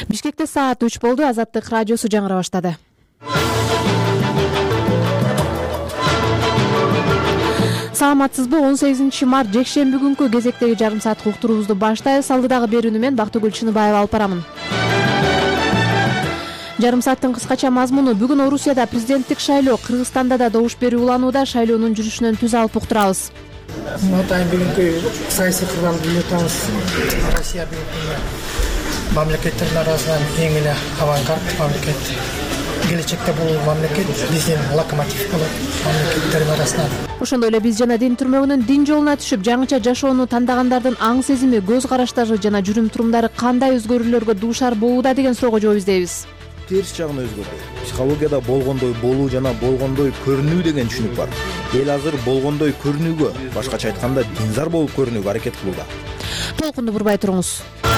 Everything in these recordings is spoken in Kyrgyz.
Бишкекте саат 3 болду. Азаттык радиосу жаңыра баштады. Саламатсызбы? 18 март жекшемби күнкү кезектеги жарым сааттык уктуруубузду баштайбыз. Алдыдагы берүүнү мен Бактыгүл Чыныбаева алып барамын. Жарым сааттын кыскача мазмуну: бүгүн Орусияда президенттик шайлоо, Кыргызстанда да добуш берүү уланууда. Шайлоонун жүрүшүнөн түз алып уктурабыз. Атайын бүгүнкү саясий кырдаалды билип атабыз. Россия бүгүнкү мамлекеттердин арасынан эң эле авангард мамлекет. Келечекте бул мамлекет биздин локомотив болот мамлекеттердин арасынан. Ошондой эле биз жана дин түрмөгүнүн дин жолуна түшүп, жаңыча жашоону тандагандардын аң сезими, көз караштары жана жүрүм-турумдары кандай өзгөрүүлөргө дуушар болууда деген суроого жооп издейбиз. Терс жагын өзгөрдү. Психологияда болгондой болуу жана болгондой көрүнүү деген түшүнүк бар. Эл азыр болгондой көрүнүүгө, башкача айтканда, динзар болуп көрүнүүгө аракет кылууда. Толкунду бурбай туруңуз.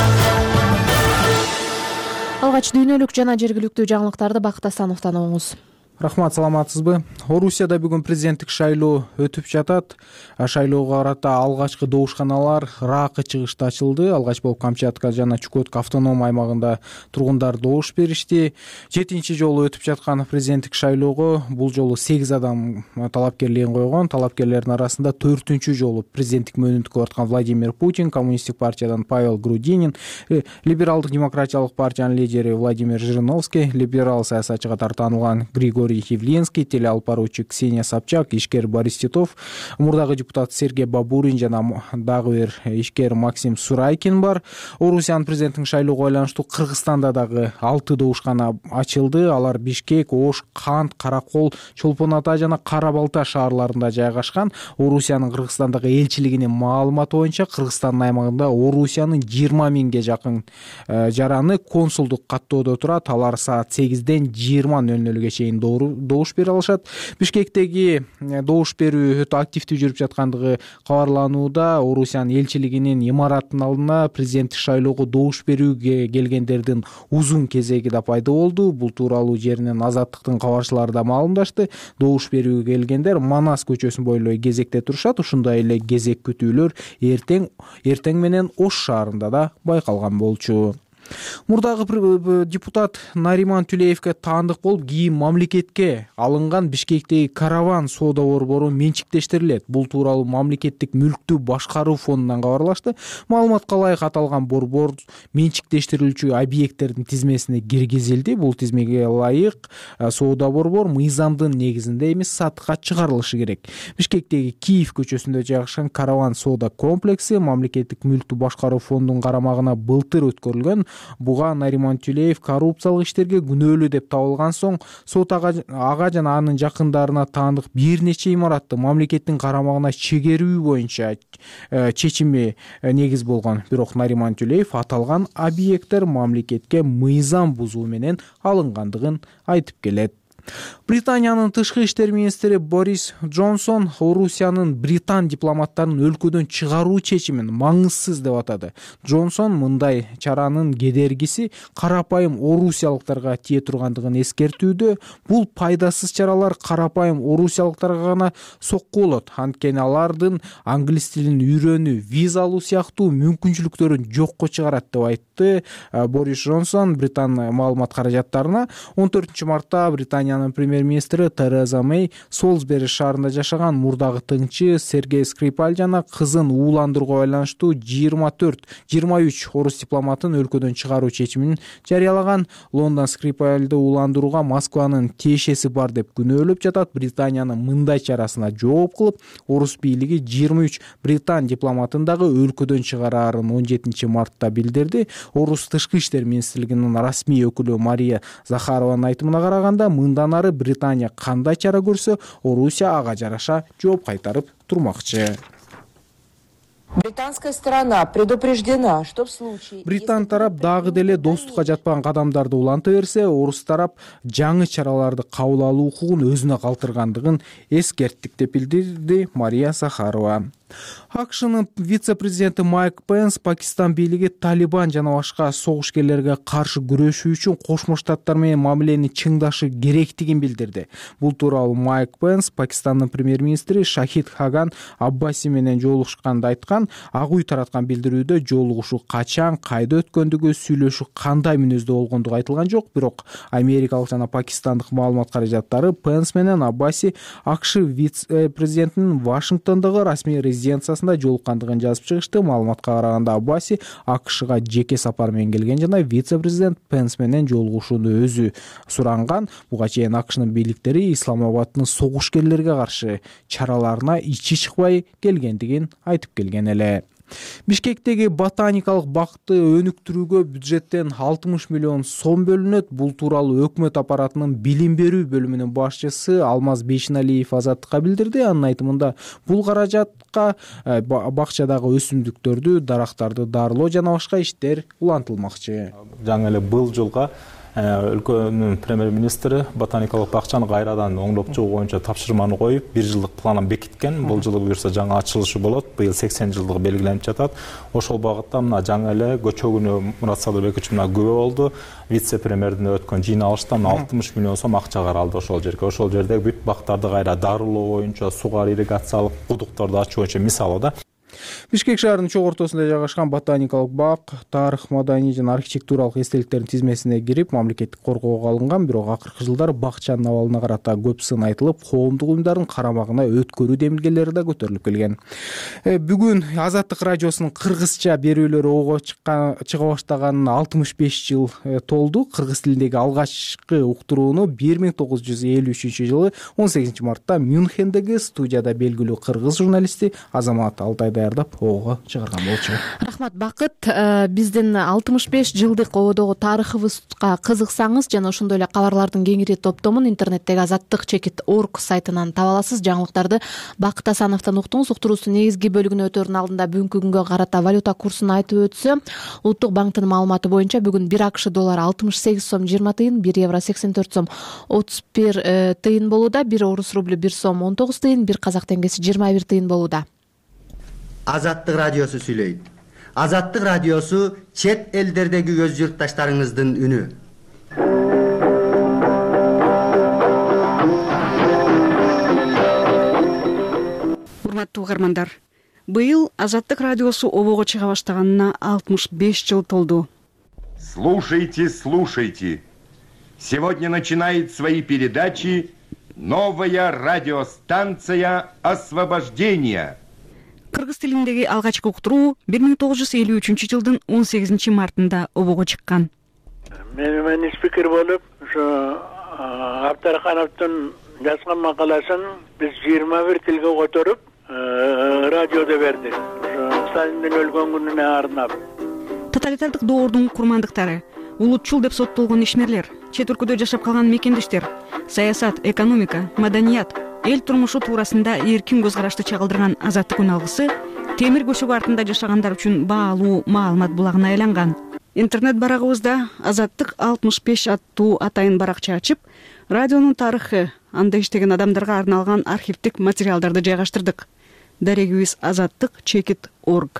Алгач дүйнөлүк жана жергиликтүү жаңылыктарды Бакыт Асановдон угуңуз. Рахмат, саламатсызбы? Орусияда бүгүн президенттик шайлоо өтүп жатат. Шайлоого карата алгачкы добушканалар Ракы чыгышта ачылды. Алгач болуп Камчатка жана Чукотка автоном аймагында тургундар добуш беришти. 7-чи жолу өтүп жаткан президенттик шайлоого бул жолу 8 адам талапкерлигин койгон. Талапкерлердин арасында 4-чү жолу президенттик мөөнөткө барткан Владимир Путин, Коммунисттик партиядан Павел Грудинин, Либералдык демократиялык партиянын лидери Владимир Жириновский, либерал саясатчы катары таанылган Григорий Явленский, теле алып баруучу Ксения Собчак, ишкер Борис Титов, мурдагы депутат Сергей Бабурин жана дагы бир ишкер Максим Сурайкин бар. Орусиянын президенттик шайлоого байланыштуу Кыргызстанда дагы 6 добушкана ачылды. Алар Бишкек, Ош, Кант, Каракол, Чолпон Ата жана Кара Балта шаарларында жайгашкан. Орусиянын Кыргызстандагы элчилигинин маалыматы боюнча Кыргызстандын аймагында Орусиянын 20 миңге жакын жараны консулдук каттоодо турат. Алар саат 8-ден 20:00-ге чейин добуш бере алышат. Бишкектеги добуш берүү өтө активдүү жүрүп жаткандыгы кабарланууда. Орусиянын элчилигинин имараттын алдына президенттик шайлоого добуш берүүгө келгендердин узун кезеги да пайда болду. Бул тууралуу жеринен Азаттыктын кабарчылары да маалымдашты. Добуш берүүгө келгендер Манас көчөсүн бойлой кезекте турушат. Ушундай эле кезек күтүүлөр эртең менен Ош шаарында да байкалган болчу. Мурдагы депутат Нариман Тюлеевке таандык болуп, кийин мамлекетке алынган Бишкектеги караван соода борбору менчиктештирилет. Бул тууралуу мамлекеттик мүлктү башкаруу фондунан кабарлашты. Маалыматка ылайык аталган борбор менчиктештирилүүчү объекттердин тизмесине киргизилди. Бул тизмеге ылайык соода борбор мыйзамдын негизинде эмес, сатыкка чыгарылышы керек. Бишкектеги Киев көчөсүндө жайгашкан караван соода комплекси мамлекеттик мүлктү башкаруу фондунун карамагына былтыр өткөрүлгөн. Буга Нариман Тюлеев коррупциялык иштерге күнөөлүү деп табылган соң сот ага жана анын жакындарына таандык бир нече имаратты мамлекеттин карамагына чегерүү боюнча чечими негиз болгон. Бирок Нариман Тюлеев аталган объекттер мамлекетке мыйзам бузуу менен алынгандыгын айтып келет. Британиянын тышкы иштер министри Борис Джонсон Орусиянын британ дипломаттарын өлкөдөн чыгаруу чечимин маңызсыз деп атады. Джонсон мындай чаранын кедергиси карапайым орусиялыктарга тие тургандыгын эскертүүдө. Бул пайдасыз чаралар карапайым орусиялыктарга гана сокку болот. Анткени алардын англис тилин үйрөнүү, виза алуу сыяктуу мүмкүнчүлүктөрүн жокко чыгарат деп айтты Борис Джонсон Британ маалымат каражаттарына. 14 мартта Британиянын премьер-министри Тереза Мэй Солсбери шаарында жашаган мурдагы тыңчы Сергей Скрипаль жана кызын ууландырууга байланыштуу 23 орус дипломатын өлкөдөн чыгаруу чечимин жарыялаган. Лондон Скрипальды ууландырууга Москванын тиешеси бар деп күнөөлөп жатат. Британиянын мындай чарасына жооп кылып, орус бийлиги 23 британ дипломатын дагы өлкөдөн чыгараарын 17 мартта билдирди. Орус тышкы иштер министрлигинин расмий өкүлү Мария Захарованын айтымына караганда, мындан ары Британия кандай чара көрсө, Орусия ага жараша жооп кайтарып турмакчы. Британская сторона предупреждена, что в случае... Британ тарап дагы деле достукка жатпаган кадамдарды уланта берсе, орус тарап жаңы чараларды кабыл алуу укугун өзүнө калтыргандыгын эскерттик деп билдирди Мария Захарова. АКШнын вице-президенти Майк Пенс Пакистан бийлиги Талибан жана башка согушкерлерге каршы күрөшүү үчүн Кошмо Штаттар менен мамилени чыңдашы керектигин билдирди. Бул тууралуу Майк Пенс Пакистандын премьер-министри Шахид Хаган Аббаси менен жолугушканда айткан. Ак үй тараткан билдирүүдө жолугушуу качан, кайда өткөндүгү, сүйлөшүү кандай мүнөздө болгондугу айтылган жок, бирок америкалык жана пакистандык маалымат каражаттары Пенс менен Аббаси АКШ вице-президентинин Вашингтондогу расмий резиденциясында жолуккандыгын жазып чыгышты. Маалыматка караганда Аббаси АКШга жеке сапар менен келген жана вице-президент Пенс менен жолугушууну өзү суранган. Буга чейин АКШнын бийликтери Исламабадтын согушкерлерге каршы чараларына ичи чыкпай келгендигин айтып келген эле. Бишкектеги ботаникалык бакты өнүктүрүүгө бюджеттен 60 миллион сом бөлүнөт. Бул тууралуу өкмөт аппаратынын билим берүү бөлүмүнүн башчысы Алмаз Бейшеналиев Азаттыкка билдирди. Анын айтымында бул каражатка бакчадагы өсүмдүктөрдү, дарактарды дарылоо жана башка иштер улантылмакчы. Жаңы эле бул жылга өлкөнүн премьер-министри ботаникалык бакчаны кайрадан оңдоп чыгуу боюнча тапшырманы коюп, 1 жылдык планын бекиткен. Бул жылы буюрса жаңы ачылышы болот. Быйыл 80 жылдыгы белгиленип жатат. Ошол багытта мына жаңы эле көчөгүнү Мурат Садырбекович мына күбө болду. Вице-премьердин өткөн жыйналышта 60 миллион сом акча каралды ошол жерге. Ошол жерде бүт бактарды кайра дарылоо боюнча, сугар ирригациялык кудуктарды ачуу боюнча мисалы да. Бишкек шаарынын чок ортосунда жайгашкан ботаникалык бак тарых, маданий жана архитектуралык эстеликтердин тизмесине кирип, мамлекеттик коргоого алынган. Бирок акыркы жылдары бакчанын абалына карата көп сын айтылып, коомдук уюмдардын карамагына өткөрүү демилгелери да көтөрүлүп келген. Бүгүн Азаттык радиосунун кыргызча берүүлөрү ого чыга баштаганына 65 жыл толду. Кыргыз тилиндеги алгачкы уктурууну 1953 жылы 18 мартта Мюнхендеги студияда белгилүү кыргыз журналисти Азамат Алтай даярдап ого чыгарган болчу. Рахмат Бакыт. Биздин 65 жылдык ободогу тарыхыбызга кызыксаңыз жана ошондой эле кабарлардын кеңири топтомун интернеттеги azattik.org сайтынан таба аласыз. Жаңылыктарды Бакыт Асановдон уктуңуз. Уктуруубуздун негизги бөлүгүнө өтөрдүн алдында бүгүнкү күнгө карата валюта курсун айтып өтсөм, Улуттук банктын маалыматы боюнча бүгүн 1 АКШ доллары 68 сом 20 тыйын, 1 евро 84 сом 31 тыйын болууда, 1 орус рублю 1 сом 19 тыйын, 1 казак теңгеси 21 тыйын болууда. Азаттык радиосу сүйлөйт. Азаттык радиосу чет элдердеги көз журтташтарыңыздын үнү. Урматтуу угармандар, быйыл Азаттык радиосу обого чыга баштаганына 65 жыл толду. Слушайте, слушайте. Сегодня начинает свои передачи новая радиостанция «Освобождение». Кыргыз тилиндеги алгачкы уктуруу 1953 жылдын 18 мартында обого чыккан. Мен спикер болуп, ошо Абдарахановдун жазган макаласын биз 21 тилге көтөрүп, радиодо бердик. Сталиндин өлгөн күнүнө арнап. Тоталитардык доордун курмандыктары, улутчул деп соттолгон ишмерлер, чет өлкөдө жашап калган мекендештер, саясат, экономика, маданият, эл турмушу туурасында эркин көз карашты чагылдырган Азаттык үн алгысы темир көшөгү артында жашагандар үчүн баалуу маалымат булагына айланган. Интернет барагыбызда Азаттык 65 аттуу атайын баракча ачып, радионун тарыхы, анда иштеген адамдарга арналган архивдик материалдарды жайгаштырдык. Дарегибиз azattik.org.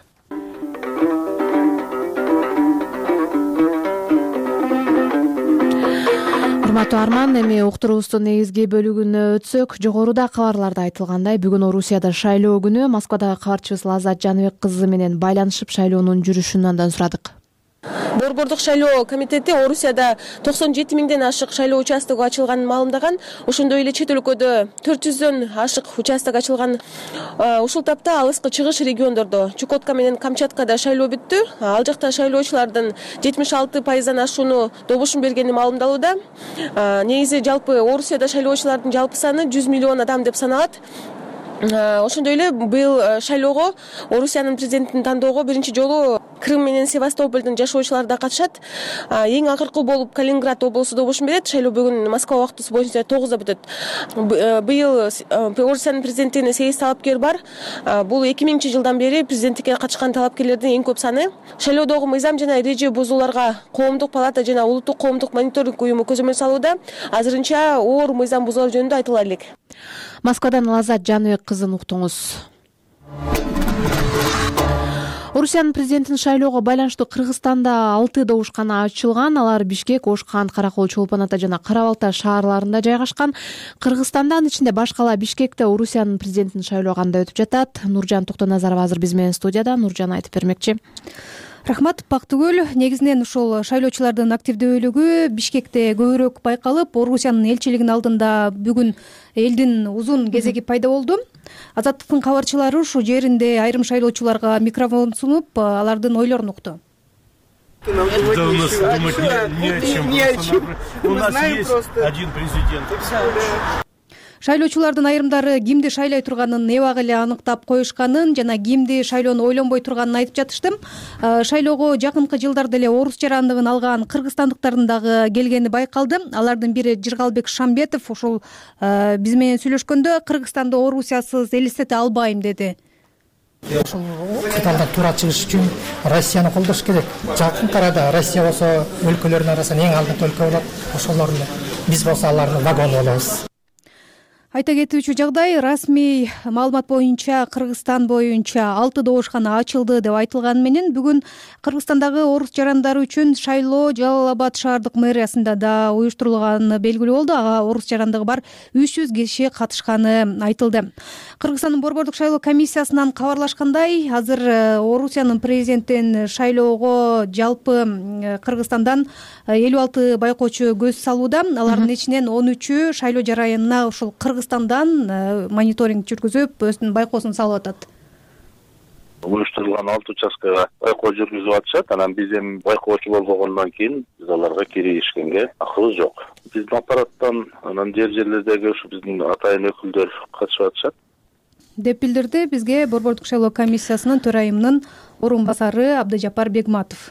Урматтуу Арман, эми уктуруубуздун негизги бөлүгүнө өтсөк, жогоруда кабарларда айтылгандай, бүгүн Орусияда шайлоо күнү. Москвадагы кабарчыбыз Лазат Жаныбек кызы менен байланышып шайлоонун жүрүшүн андан сурадык. Борбордук шайлоо комитети Орусияда 97 миңден ашык шайлоо участогу ачылганын маалымдаган. Ошондой эле чет өлкөдө 400дөн ашык участок ачылган. Ушул тапта алыскы чыгыш региондордо Чукотка менен Камчаткада шайлоо бүттү. Ал жакта шайлоочулардын 76% ашууну добушун бергени маалымдалууда. Негизи жалпы Орусияда шайлоочулардын жалпы саны 100 миллион адам деп саналат. Ошондой эле быйыл шайлоого Орусиянын президентин тандоого биринчи жолу Крым менен Севастополдун жашоочулары да катышат. Эң акыркы болуп Калининград облусу добушун берет. Шайлоо бүгүн Москва убактысы боюнча 9да бүтөт. Быйыл Орусиянын президентине 8 талапкер бар. Бул 2000 жылдан бери президенттикке катышкан талапкерлердин эң көп саны. Шайлоодогу мыйзам жана эреже бузууларга Коомдук палата жана Улуттук коомдук мониторинг уюму көзөмөл салууда. Азырынча оор мыйзам бузуулар жөнүндө айтыла элек. Москвадан Лазат Жаныбек кызын уктуңуз. Орусиянын президентин шайлоого байланыштуу Кыргызстанда 6 добушкана ачылган. Алар Бишкек, Ошкан, Каракол, Чолпон Ата жана Кара Балта шаарларында жайгашкан. Кыргызстанда анын ичинде баш кала Бишкекте Орусиянын президентин шайлоого кандай өтүп жатат? Нуржан Токтоназарова азыр биз менен студияда. Нуржан айтып бермекчи. Рахмат, Бактыгүл. Негизинен ушул шайлоочулардын активдүүлүгү Бишкекте көбүрөөк байкалып, Орусиянын элчилигинин алдында бүгүн элдин узун кезеги пайда болду. Азаттыктын кабарчылары ушул жеринде айрым шайлоочуларга микрофон сунуп, алардын ойлорун укту. Да у нас думать не о чем. У нас есть один президент. Шайлоочулардын айрымдары кимди шайлай турганын эбак эле аныктап коюшканын жана кимди шайлоону ойлонбой турганын айтып жатышты. Шайлоого жакынкы жылдарда эле орус жарандыгын алган кыргызстандыктардын дагы келгени байкалды. Алардын бири Жыргалбек Шамбетов ушул биз менен сүйлөшкөндө Кыргызстанды Орусиясыз элестете албайм деди. Ушул кытайдан туура чыгыш үчүн Россияны колдош керек. Жакын арада Россия болсо өлкөлөрдүн арасынан эң алдыңкы өлкө болот. Ошолордун биз болсо алардын вагону болобуз. Айта кетүүчү жагдай, расмий маалымат боюнча Кыргызстан боюнча 6 добушкана ачылды деп айтылганы менен бүгүн Кыргызстандагы орус жарандары үчүн шайлоо Жалал Абад шаардык мэриясында да уюштурулганы белгилүү болду. Ага орус жарандыгы бар 300 киши катышканы айтылды. Кыргызстандын борбордук шайлоо комиссиясынан кабарлашкандай, азыр Орусиянын президентин шайлоого жалпы Кыргызстандан 56 байкоочу көз салууда. Алардын ичинен 13-ү шайлоо жарайына ушул Кыргызстандан мониторинг жүргүзүп, өзүнүн байкоосун салып атат. Уюштурулган 6 участкага байкоо жүргүзүп атышат. Анан биз эми байкоочу болбогондон кийин биз аларга киришкенге акыбыз жок. Биздин аппараттан анан жерлердеги ушу биздин атайын өкүлдөр катышып атышат деп билдирди бизге борбордук шайлоо комиссиясынын төрайымынын орун басары Абдыжапар Бегматов.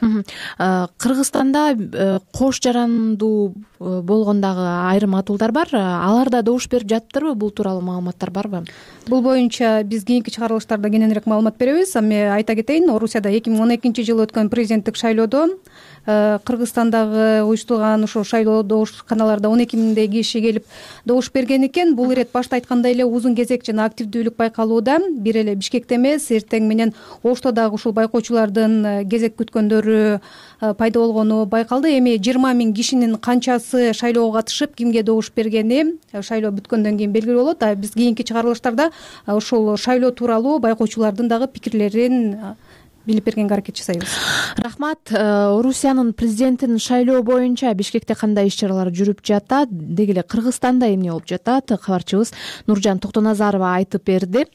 Кыргызстанда кош жарандуу болгондагы айрым атуулдар бар. Аларда добуш берип жатыптырбы? Бул тууралуу маалыматтар барбы? Бул боюнча биз кийинки чыгарылыштарда кененирээк маалымат беребиз. Эми айта кетейин, Орусияда 2012-жылы өткөн президенттик шайлоодо Кыргызстандагы уюштурулган ушул шайлоо добушканаларда 12 миңдей киши келип добуш берген экен. Бул ирет башта айткандай эле узун кезек жана активдүүлүк байкалууда. Бир эле Бишкекте эмес, эртең менен Ошто дагы ушул байкоочулардын кезек күткөндөрү пайда болгону байкалды. Эми 20 миң кишинин канчасы шайлоого катышып, кимге добуш бергени шайлоо бүткөндөн кийин белгилүү болот. Биз кийинки чыгарылыштарда ушул шайлоо тууралуу байкоочулардын дагы пикирлерин билип бергенге аракет жасайбыз. Рахмат. Орусиянын президентин шайлоо боюнча Бишкекте кандай иш-чаралар жүрүп жатат, деги эле Кыргызстанда эмне болуп жатат? Кабарчыбыз Нуржан Токтоназарова айтып берди.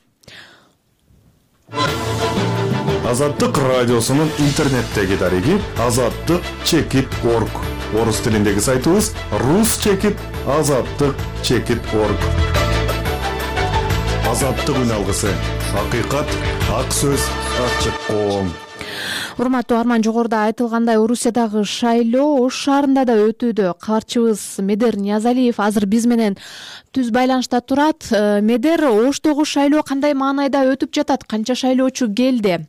Азаттык радиосунун интернеттеги дареги azattyk.org. Орус тилиндеги сайтыбыз rus.azattyk.org. Азаттык үн алгысы. Акыйкат, ак сөз, ачык коом. Урматтуу арман, жогоруда айтылгандай Орусиядагы шайлоо Ош шаарында да өтүүдө. Кабарчыбыз Медер Ниязалиев азыр биз менен түз байланышта турат. Медер, Оштогу шайлоо кандай маанайда өтүп жатат? Канча шайлоочу келди?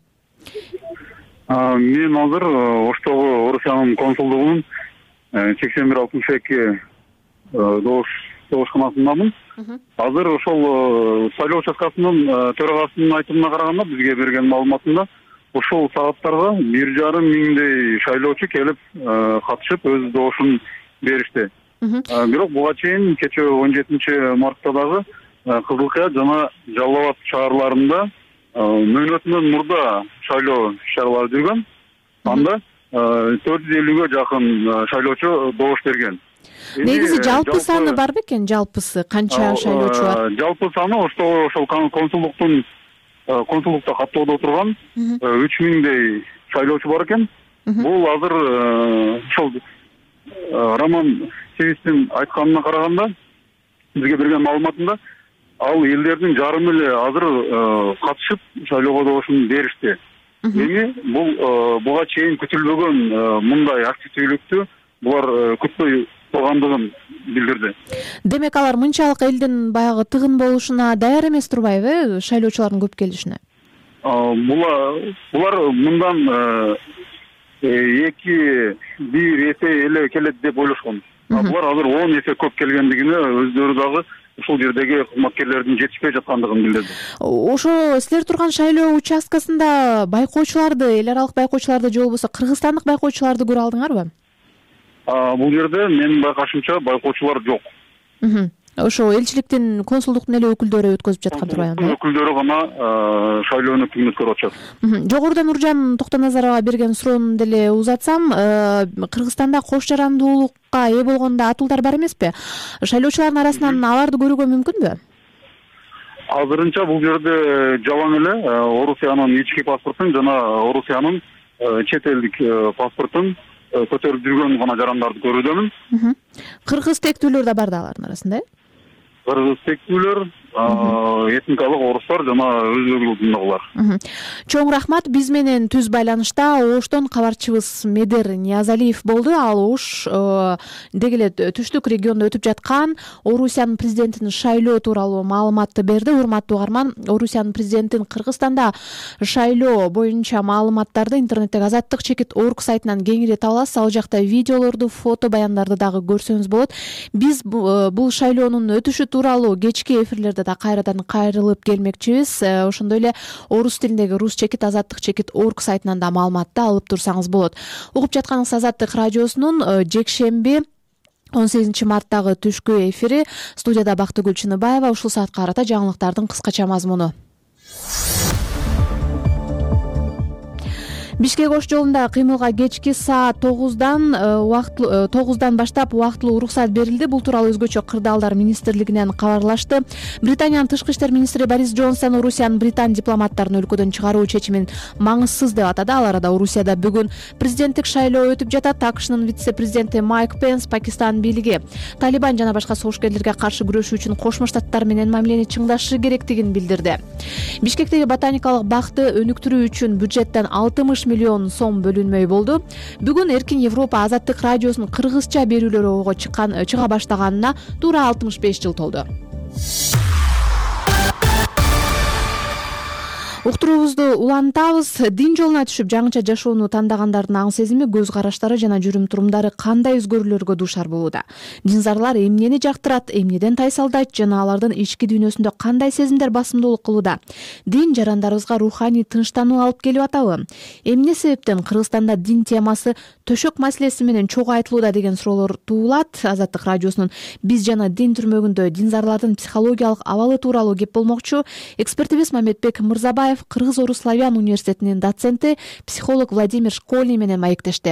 Мен азыр Оштогу Орусиянын консулдугунун 81-62 добушканасындамын. Азыр ошол шайлоо участкасынын төрагасынын айтымына караганда, бизге берген маалыматында ушул сааттарда 1,5 миңдей шайлоочу келип катышып өз добушун беришти. Бирок буга чейин кечээ 17-мартта дагы Кызылкая жана Жалал Абад шаарларында мөөнөтүнөн мурда шайлоо иш-чаралары жүргөн. Анда 450-ге жакын шайлоочу добуш берген. Негизи жалпы саны бар бекен? Жалпысы канча шайлоочу бар? Жалпы саны ошол консулдукта каттоодо отурган 3 миңдей шайлоочу бар экен. Бул азыр ошол Роман Севистин айтканына караганда, бизге берген маалыматында ал элдердин жарымы эле азыр катышып шайлоого добушун беришти. Эми бул буга чейин күтүлбөгөн мындай активдүүлүктү булар күтпөй тургандыгын билдирди. Демек алар мынчалык элдин баягы тыгын болушуна даяр эмес турбайбы, шайлоочулардын көп келишине? Булар мындан 2-1 эсе эле келет деп ойлошкон. Булар азыр 10 эсе көп келгендигине өздөрү дагы ушул жердеги кызматкерлердин жетишпей жаткандыгын билдирди. Ошо силер турган шайлоо участкасында байкоочуларды, эл аралык байкоочуларды же болбосо кыргызстандык байкоочуларды көрө алдыңарбы? Бул жерде менин байкашымча байкоочулар жок. Ошо элчиликтин, консулдуктун эле өкүлдөрү өткөзүп жаткан турбайбы? Консулдуктун өкүлдөрү гана шайлоону түгүнөт көрүп атышат. Жогоруда Нуржан Токтоназарова берген суроонду деле узатсам, Кыргызстанда кош жарандуулукка ээ болгондо атуулдар бар эмеспи? Шайлоочулардын арасынан аларды көрүүгө мүмкүнбү? Азырынча бул жерде жалаң эле Орусиянын ички паспортун жана Орусиянын чет элдик паспортун көтөрүп жүргөн гана жарандарды көрүүдөмүн. Кыргыз тектүүлөр да бар да алардын арасында, Кыргыз тектүүлөр, этникалык орустар жана өзбек улутундагылар. Чоң рахмат. Биз менен түз байланышта Оштон кабарчыбыз Медер Ниязалиев болду. Ал Ош деги эле түштүк региондо өтүп жаткан Орусиянын президентинин шайлоо тууралуу маалыматты берди. Урматтуу угарман, Орусиянын президентин Кыргызстанда шайлоо боюнча маалыматтарды интернеттеги Азаттык чекит орг сайтынан кеңири таба аласыз. Ал жакта видеолорду, фото баяндарды дагы көрсөңүз болот. Биз бул шайлоонун өтүшү тууралуу кечки эфирлерде да кайрадан кайрылып келмекчибиз. Ошондой эле орус тилиндеги Рус чекит Азаттык чекит орг сайтынан да маалыматты алып турсаңыз болот. Угуп жатканыңыз Азаттык радиосунун жекшемби 18 марттагы түшкү эфири. Студияда Бактыгүл Чыныбаева. Ушул саатка карата жаңылыктардын кыскача мазмуну. Бишкек Ош жолунда кыймылга кечки саат 9-дан баштап убактылуу уруксат берилди. Бул тууралуу өзгөчө кырдаалдар министрлигинен кабарлашты. Британиянын тышкы иштер министри Борис Джонсон Орусиянын британ дипломаттарын өлкөдөн чыгаруу чечимин маңызсыз деп атады. Ал арада Орусияда бүгүн президенттик шайлоо өтүп жатат. АКШнын вице-президенти Майк Пенс Пакистан бийлиги Талибан жана башка согушкерлерге каршы күрөшүү үчүн Кошмо Штаттар менен мамилени чыңдашы керектигин билдирди. Бишкектеги ботаникалык бакты өнүктүрүү үчүн бюджеттен 60 миллион сом бөлүнмөй болду. Бүгүн Эркин Европа Азаттык радиосунун кыргызча берүүлөрү чыга баштаганына туура 65 жыл толду. Уктуруубузду улантабыз. Дин жолуна түшүп жаңыча жашоону тандагандардын аң сезими, көз караштары жана жүрүм-турумдары кандай өзгөрүүлөргө дуушар болууда? Динзарлар эмнени жактырат, эмнеден тайсалдайт жана алардын ички дүйнөсүндө кандай сезимдер басымдуулук кылууда? Дин жарандарыбызга руханий тынчтануу алып келип атабы? Эмне себептен Кыргызстанда дин темасы төшөк маселеси менен чогуу айтылууда деген суроолор туулат. Азаттык радиосунун биз жана дин түрмөгүндө динзарлардын психологиялык абалы тууралуу кеп болмокчу. Экспертибиз Мамедбек Мырзабаев Кыргыз-Орус славян университетинин доценти, психолог Владимир Школьный менен маектешти.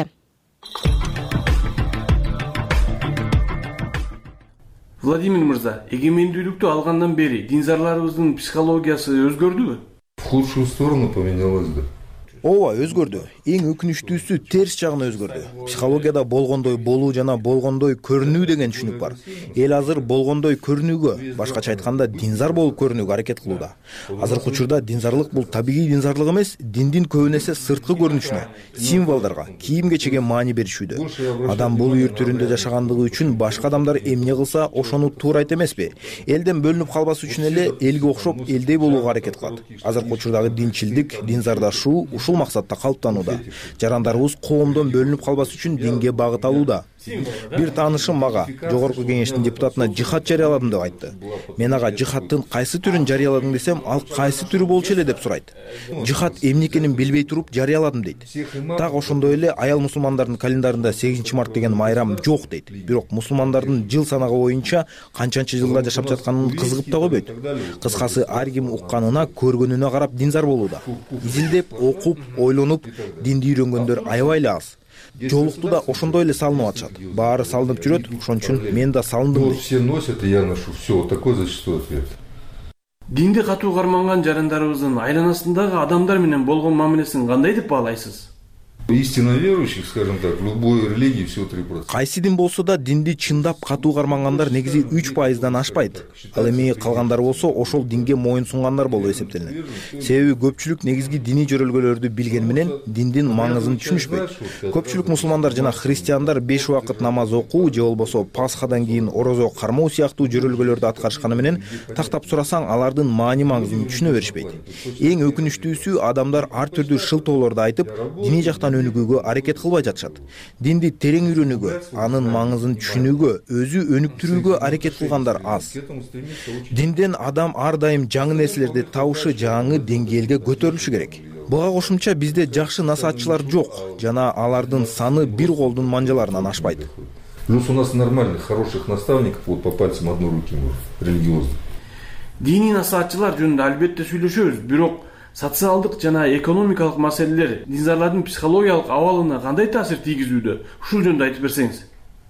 Владимир мырза, эгемендүүлүктү алгандан бери динзарларыбыздын психологиясы өзгөрдүбү? В худшую сторону поменялось, да. Ооба, өзгөрдү. Эң өкүнүчтүүсү терс жагына өзгөрдү. Психологияда болгондой болуу жана болгондой көрүнүү деген түшүнүк бар. Эл азыр болгондой көрүнүүгө, башкача айтканда динзар болуп көрүнүүгө аракет кылууда. Азыркы учурда динзарлык бул табигый динзарлык эмес, диндин көбүн эсе сырткы көрүнүшүнө, символдорго, кийим-кечекке маани беришүүдө. Адам бул үйүр түрүндө жашагандыгы үчүн башка адамдар эмне кылса, ошону туурайт эмеспи? Элден бөлүнүп калбас үчүн эле элге окшоп элдей болууга аракет кылат. Азыркы учурдагы динчилдик, динзардашуу ушул максатта калыптанууда. Жарандарыбыз коомдон бөлүнүп калбас үчүн динге багыт алууда. Бир таанышым мага жогорку кеңештин депутатына жихад жарыяладым деп айтты. Мен ага жихадтын кайсы түрүн жарыяладың десем, ал кайсы түрү болчу эле деп сурайт. Жихад эмне экенин билбей туруп жарыяладым дейт. Так ошондой эле аял мусулмандардын календарында 8 март деген майрам жок дейт. Бирок мусулмандардын жыл санагы боюнча канчанчы жылда жашап жатканын кызыгып да койбойт. Кыскасы ар ким укканына, көргөнүнө карап динзар болууда. Изилдеп, окуп, ойлонуп динди үйрөнгөндөр аябай эле аз. Жолукту да ошондой эле салынып атышат. Баары салынып жүрөт, ошон үчүн мен да салындым. Все носят, и я ношу. Все, вот такой зачастую ответ. Динди катуу карманган жарандарыбыздын айланасындагы адамдар менен болгон мамилесин кандай деп баалайсыз? Истинно верующих, скажем так, в любой религии всего 3%. Кайсы дин болсо да динди чындап катуу кармангандар негизи 3%дан ашпайт. Ал эми калгандар болсо ошол динге моюн сунгандар болуп эсептелинет. Себеби көпчүлүк негизги диний жөрөлгөлөрдү билген менен диндин маңызын түшүнүшпөйт. Көпчүлүк мусулмандар жана христиандар 5 убакыт намаз окуу же болбосо Пасхадан кийин орозо кармоо сыяктуу жөрөлгөлөрдү аткарышканы менен тактап сурасаң алардын маани маңызын түшүнө беришпейт. Эң өкүнүчтүүсү адамдар ар түрдүү шылтоолорду айтып, диний жактан өнүгүүгө аракет кылбай жатышат. Динди терең үйрөнүүгө, анын маңызын түшүнүүгө, өзү өнүктүрүүгө аракет кылгандар аз. Динден адам ар дайым жаңы нерселерди табышы, жаңы деңгээлге көтөрүлүшү керек. Буга кошумча бизде жакшы насаатчылар жок жана алардын саны бир колдун манжаларынан ашпайт. Плюс у нас нормальных, хороших наставников вот по пальцам одной руки, религиозных. Диний насаатчылар жөнүндө албетте сүйлөшөбүз, бирок социалдык жана экономикалык маселелер динзарлардын психологиялык абалына кандай таасир тийгизүүдө? Ушул жөнүндө айтып берсеңиз.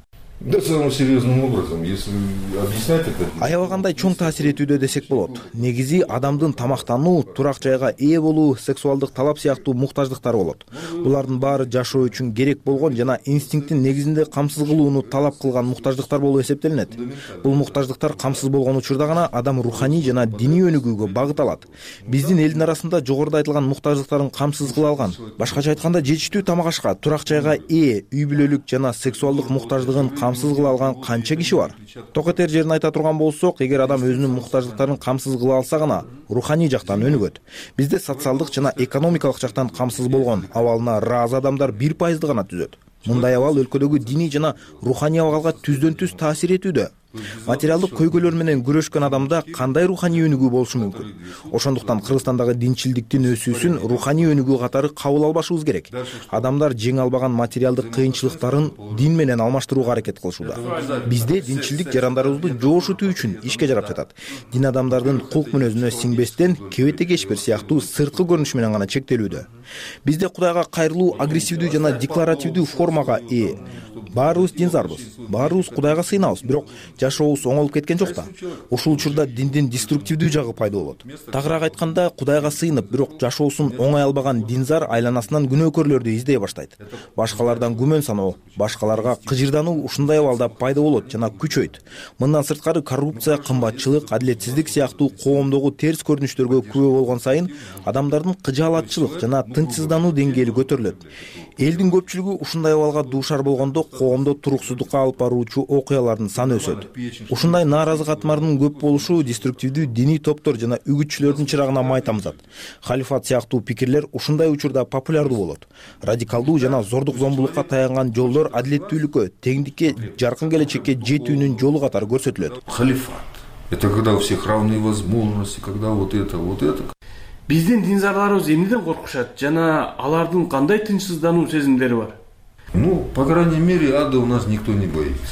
Да, самым серьезным образом, если объяснять это. Аябагандай чоң таасир этүүдө десек болот. Негизи адамдын тамактануу, турак жайга ээ болуу, сексуалдык талап сыяктуу муктаждыктары болот. Булардын баары жашоо үчүн керек болгон жана инстинкттин негизинде камсыз кылууну талап кылган муктаждыктар болуп эсептелинет. Бул муктаждыктар камсыз болгон учурда гана адам руханий жана диний өнүгүүгө багыт алат. Биздин элдин арасында жогоруда айтылган муктаждыктарын камсыз кыла алган, башкача айтканда жетиштүү тамак ашка, турак жайга ээ, үй бүлөлүк жана сексуалдык муктаждыгын камсыз кыла алган канча киши бар? Ток этер жерин айта турган болсок, эгер адам өзүнүн муктаждыктарын камсыз кыла алса гана руханий жактан өнүгөт. Бизде социалдык жана экономикалык жактан камсыз болгон абалына ыраазы адамдар 1% гана түзөт. Мындай абал өлкөдөгү диний жана руханий абалга түздөн түз таасир этүүдө. Материалдык көйгөйлөр менен күрөшкөн адамда кандай руханий өнүгүү болушу мүмкүн? Ошондуктан Кыргызстандагы динчилдиктин өсүүсүн руханий өнүгүү катары кабыл албашыбыз керек. Адамдар жеңе албаган материалдык кыйынчылыктарын дин менен алмаштырууга аракет кылышууда. Бизде динчилдик жарандарыбызды жоошутуу үчүн ишке жарап жатат. Дин адамдардын кулк мүнөзүнө сиңбестен, кебете кешпир сыяктуу сырткы көрүнүш менен гана чектелүүдө. Бизде Кудайга кайрылуу агрессивдүү жана декларативдүү формага ээ. Баарыбыз динзарбыз, баарыбыз Кудайга сыйнабыз, бирок жашообуз оңолуп кеткен жок да. Ушул учурда диндин деструктивдүү жагы пайда болот. Тагыраак айтканда, Кудайга сыйынып, бирок жашоосун оңой албаган динзар айланасынан күнөөкөрлөрдү издей баштайт. Башкалардан күмөн саноо, башкаларга кыжырдануу ушундай абалда пайда болот жана күчөйт. Мындан сырткары коррупция, кымбатчылык, адилетсиздик сыяктуу коомдогу терс көрүнүштөргө күбө болгон сайын адамдардын кыжаалатчылык жана тынчсыздануу деңгээли көтөрүлөт. Элдин көпчүлүгү ушундай абалга дуушар болгондо коомдо туруксуздукка алып баруучу окуялардын саны өсөт. Ушундай нааразы катмардын көп болушу деструктивдүү диний топтор жана үгүтчүлөрдүн чырагына май тамызат. Халифат сыяктуу пикирлер ушундай учурда популярдуу болот. Радикалдуу жана зордук зомбулукка таянган жолдор адилеттүүлүккө, теңдикке, жаркын келечекке жетүүнүн жолу катары көрсөтүлөт. Халифат — это когда у всех равные возможности, когда вот это. Биздин динзарларыбыз эмнеден коркушат жана алардын кандай тынчсыздануу сезимдери бар? Ну, по крайней мере, ада у нас никто не боится.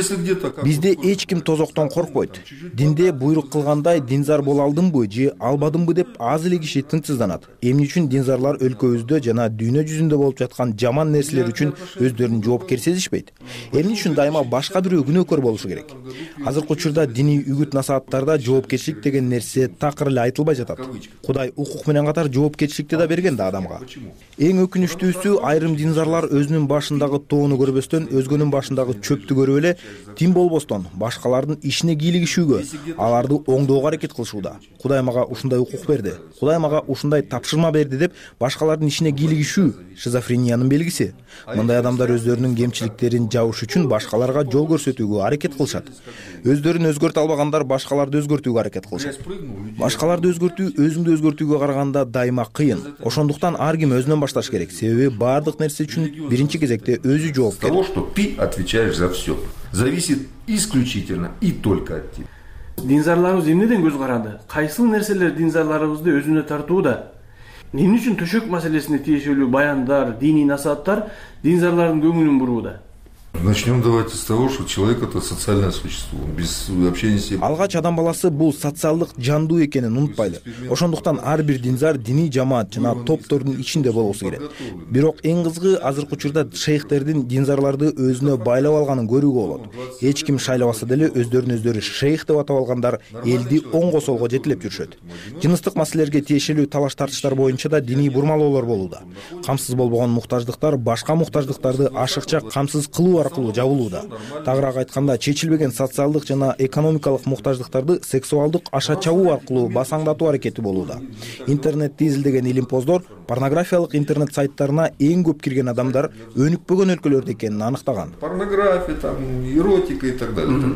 Бизде эч ким тозоктон коркпойт. Динде буйрук кылгандай динзар боло алдымбы же албадымбы деп аз эле киши тынчсызданат. Эмне үчүн динзарлар өлкөбүздө жана дүйнө жүзүндө болуп жаткан жаман нерселер үчүн өздөрүн жоопкер сезишпейт? Эмне үчүн дайыма башка бирөө күнөөкөр болушу керек? Азыркы учурда диний үгүт насааттарда жоопкерчилик деген нерсе такыр эле айтылбай жатат. Кудай укук менен катар жоопкерчиликти да берген да адамга. Эң өкүнүчтүүсү, айрым динзарлар өзүнүн башындагы тоону көрбөстөн, өзгөнүн башындагы чөптү көрүп эле тим болбостон башкалардын ишине кийлигишүүгө, аларды оңдоого аракет кылышууда. Кудай мага ушундай укук берди, Кудай мага ушундай тапшырма берди деп башкалардын ишине кийлигишүү шизофрениянын белгиси. Мындай адамдар өздөрүнүн кемчиликтерин жабыш үчүн башкаларга жол көрсөтүүгө аракет кылышат. Өздөрүн өзгөртө албагандар башкаларды өзгөртүүгө аракет кылышат. Башкаларды өзгөртүү өзүңдү өзгөртүүгө караганда дайыма кыйын. Ошондуктан ар ким өзүнөн башташ керек. Себеби баардык нерсе үчүн биринчи кезекте өзү жоопкер. Того, что ты отвечаешь за все, зависит исключительно и только от тебя. Динзарларыбыз эмнеден көз каранды? Кайсыл нерселер динзарларыбызды өзүнө тартууда? Эмне үчүн төшөк маселесине тиешелүү баяндар, диний насааттар динзарлардын көңүлүн бурууда? Начнем давайте с того, что человек — это социальное существо. Без общения с ним. Алгач адам баласы бул социалдык жандуу экенин унутпайлы. Ошондуктан ар бир динзар диний жамаат жана топтордун ичинде болбосу керек. Бирок эң кызыгы азыркы учурда шейхтердин динзарларды өзүнө байлап алганын көрүүгө болот. Эч ким шайлабаса деле өздөрүн шейх деп атап алгандар элди оң косолго жетелеп жүрүшөт. Жыныстык маселелерге тиешелүү талаш тартыштар боюнча да диний бурмалоолор болууда. Камсыз болбогон муктаждыктар башка муктаждыктарды ашыкча камсыз кылуу аркылуу жабылууда. Тагыраак айтканда, чечилбеген социалдык жана экономикалык муктаждыктарды сексуалдык аша чабуу аркылуу басаңдатуу аракети болууда. Интернетти изилдеген илимпоздор порнографиялык интернет сайттарына эң көп кирген адамдар өнүкпөгөн өлкөлөрдө экенин аныктаган. Порнография, эротика и так далее.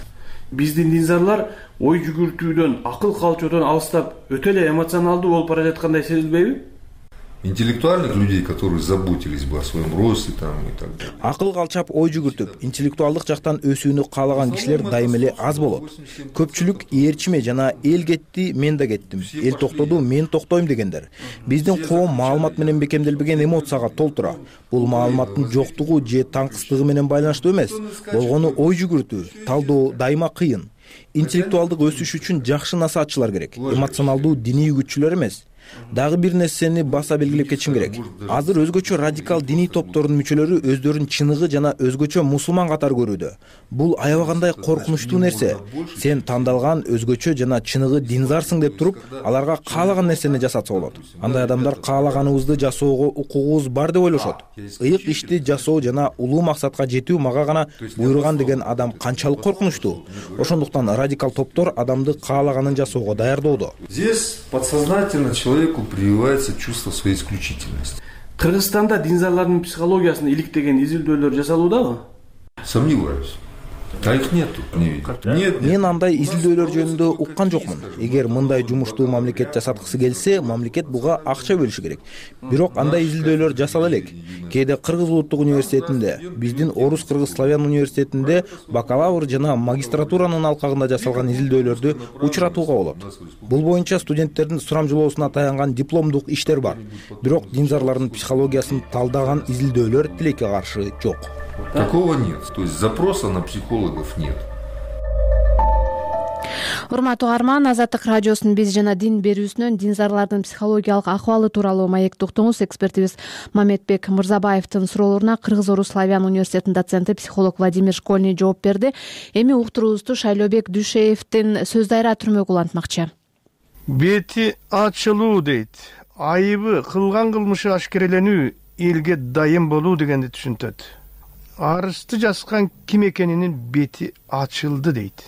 Биздин динзарлар ой жүгүртүүдөн, акыл калчодон алыстап, өтө эле эмоционалдуу болуп бара жаткандай сезилбейби? интеллектуальных людей, которые заботились бы о своем росте там и так далее. Акыл калчап ой жүгүртүп, интеллектуалдык жактан өсүүнү каалаган кишилер дайым эле аз болот. Көпчүлүк ээрчиме жана эл кетти, мен да кеттим, эл токтоду, мен токтойм дегендер. Биздин коом маалымат менен бекемделбеген эмоцияга толтура. Бул маалыматтын жоктугу же таңкыстыгы менен байланыштуу эмес. Болгону ой жүгүртүү, талдоо дайыма кыйын. Интеллектуалдык өсүш үчүн жакшы насаатчылар керек, эмоционалдуу диний үгүтчүлөр эмес. Дагы бир нерсени баса белгилеп кетишим керек. Азыр өзгөчө радикал диний топтордун мүчөлөрү өздөрүн чыныгы жана өзгөчө мусулман катары көрүүдө. Бул аябагандай коркунучтуу нерсе. Сен тандалган өзгөчө жана чыныгы динзарсың деп туруп, аларга каалаган нерсени жасатса болот. Андай адамдар каалаганыбызды жасоого укугубуз бар деп ойлошот. Ыйык ишти жасоо жана улуу максатка жетүү мага гана буйруган деген адам канчалык коркунучтуу. Ошондуктан радикал топтор адамды каалаганын жасоого даярдоодо. Здесь подсознательно человеку прививается чувство своей исключительности. Кыргызстанда динзарлардын психологиясын иликтеген изилдөөлөр жасалуудабы? Сомневаюсь. А их нету, не видно. Нет. Мен андай изилдөөлөр жөнүндө уккан жокмун. Эгер мындай жумушту мамлекет жасаткысы келсе, мамлекет буга акча бөлүшү керек. Бирок андай изилдөөлөр жасала элек. Кээде Кыргыз улуттук университетинде, биздин Орус Кыргыз Славян университетинде бакалавр жана магистратуранын алкагында жасалган изилдөөлөрдү учуратууга болот. Бул боюнча студенттердин сурамжылоосуна таянган дипломдук иштер бар. Бирок динзарлардын психологиясын талдаган изилдөөлөр тилекке каршы жок. Такого нет. То есть запроса на психологов нет. Урматтуу угарман, Азаттык радиосунун биз жана дин берүүсүнөн динзарлардын психологиялык акыбалы тууралуу маекти уктуңуз. Экспертибиз Мамедбек Мырзабаевдин суроолоруна Кыргыз-Орус Славян университетинин доценти, психолог Владимир Школьный жооп берди. Эми уктуруубузду Шайлообек Дүйшеевдин сөз дайра түрмөгү улантмакчы. Бети ачылуу дейт. Айыбы, кылган кылмышы ашкереленүү, элге дайым болуу дегенди түшүнтөт. Арызды жазган ким экенинин бети ачылды дейт.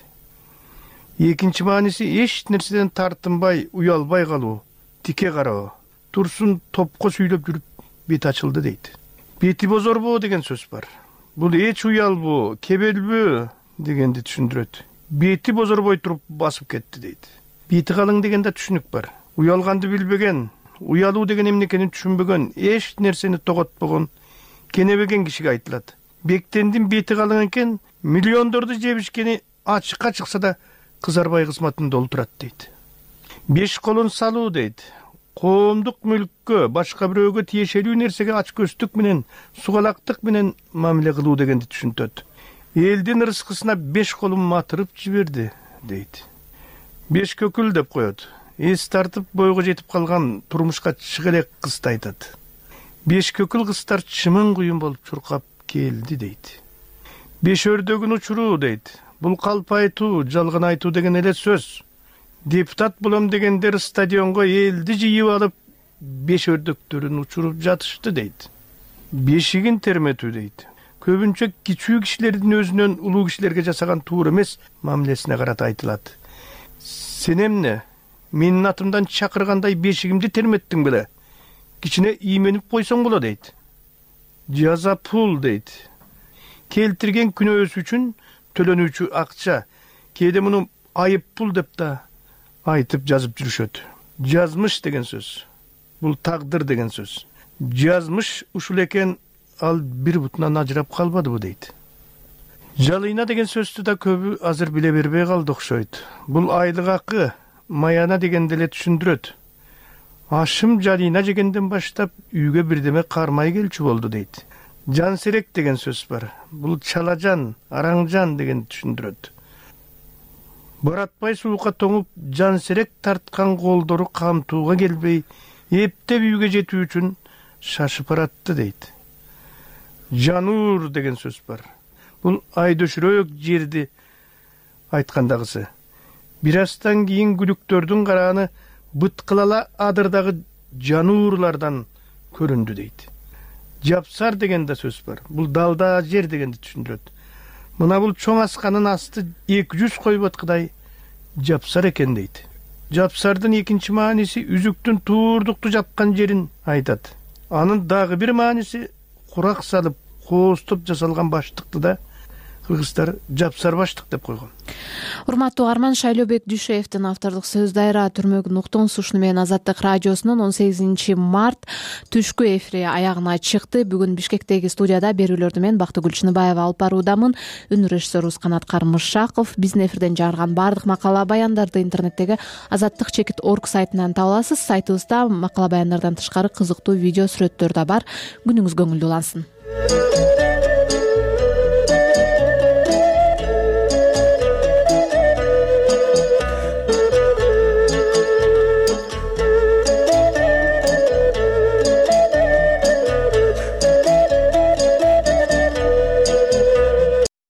Экинчи мааниси эч нерседен тартынбай, уялбай калуу, тике кароо, турсун топко сүйлөп жүрүп бети ачылды дейт. Бети бозорбоо деген сөз бар. Бул эч уялбоо, кебелбөө дегенди түшүндүрөт. Бети бозорбой туруп басып кетти дейт. Бети калың деген да түшүнүк бар. Уялганды билбеген, уялуу деген эмне экенин түшүнбөгөн, эч нерсени тоготпогон, кенебеген кишиге айтылат. Бектендин бети калың экен, миллиондорду жебишкени ачыкка чыкса да кызарбай кызматында олтурат дейт. Беш колун салуу дейт. Коомдук мүлккө, башка бирөөгө тиешелүү нерсеге ачкөздүк менен, сугалактык менен мамиле кылуу дегенди түшүнтөт. Элдин ырыскысына беш колун матырып жиберди дейт. Беш көкүл деп коет. Эс тартып бойго жетип калган турмушка чыга элек кызды айтат. Беш көкүл кыздар чымын куюн болуп чуркап келди дейт. Беш өрдөгүн учуруу дейт. Бул калп айтуу, жалган айтуу деген эле сөз. Депутат болом дегендер стадионго элди жыйып алып, беш өрдөктөрүн учуруп жатышты дейт. Бешигин терметүү дейт. Көбүнчө кичүү кишилердин өзүнөн улуу кишилерге жасаган туура эмес мамилесине карата айтылат. Сен эмне? Менин атымдан чакыргандай бешигимди терметтиң беле? Кичине ийменип койсоң боло дейт. Жаза пул дейт. Келтирген күнөөсү үчүн төлөнүүчү акча. Кээде муну айып пул деп да айтып жазып жүрүшөт. Жазмыш деген сөз. Бул тагдыр деген сөз. Жазмыш ушул экен, ал бир бутунан ажырап калбадыбы дейт. Жалыйна деген сөздү да көбү азыр биле бербей калды окшойт. Бул айлык акы, маяна дегенди эле түшүндүрөт. Ашым жалыйна жегенден баштап үйгө бирдеме кармай келчү болду дейт. Жан серек деген сөз бар. Бул чалажан, араңжан деген түшүндүрөт. Баратпай суукка тоңуп, жан серек тарткан колдору камтууга келбей, эптеп үйгө жетүү үчүн шашып баратты дейт. Жанур деген сөз бар. Бул айдөшүрөөк жерди айткандагысы. Бир астан кийин күлүктөрдүн карааны быткылала адырдагы жануурлардан көрүндү дейт. Жапсар деген да сөз бар. Бул далда жер дегенди түшүндүрөт. Мына бул чоң асканын асты 200 кой баткыдай жапсар экен дейт. Жапсардын экинчи мааниси үзүктүн туурдукту жапкан жерин айтат. Анын дагы бир мааниси курак салып, коостоп жасалган баштыкты да кыргыздар жапсарбаштык деп койгон. Урматтуу угарман, Шайлообек Дүйшеевдин автордук сөз дайра түрмөгүн уктуңуз. Ушуну менен Азаттык радиосунун 18 март түшкү эфири аягына чыкты. Бүгүн Бишкектеги студияда берүүлөрдү мен Бактыгүл Чыныбаева алып баруудамын. Үн режиссерубуз Канат Кармышаков. Биздин эфирден жарган баардык макала баяндарды интернеттеги azattik.org сайтынан таба аласыз. Сайтыбызда макала баяндардан тышкары кызыктуу видео сүрөттөр да бар. Күнүңүз көңүлдүү улансын.